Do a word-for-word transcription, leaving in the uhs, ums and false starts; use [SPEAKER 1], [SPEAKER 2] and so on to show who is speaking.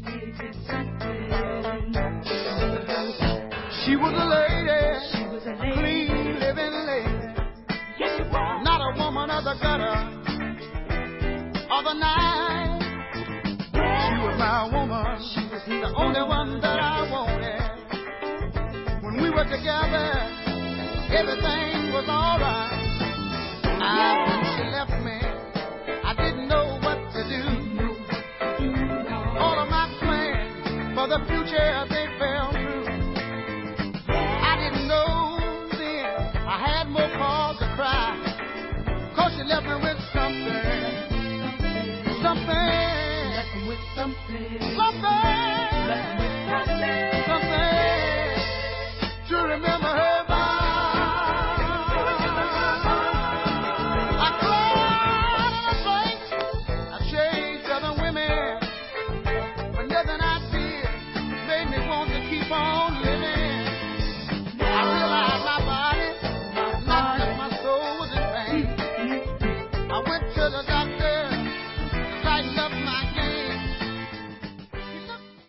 [SPEAKER 1] She was a lady, she was a lady, clean living lady. Yes, she was. Not a woman of the gutter or the night. Yeah. She was my woman, she was the only one that I wanted. When we were together, everything was alright. Yeah. When she left me, I didn't know what to do. All of my plans for the future, they fell through. I didn't know then I had more cause to cry, 'cause she left me with something, something, left me with something, something.